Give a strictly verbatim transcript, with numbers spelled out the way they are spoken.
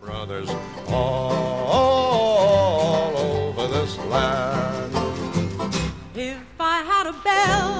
Brothers all over this land. If I had a bell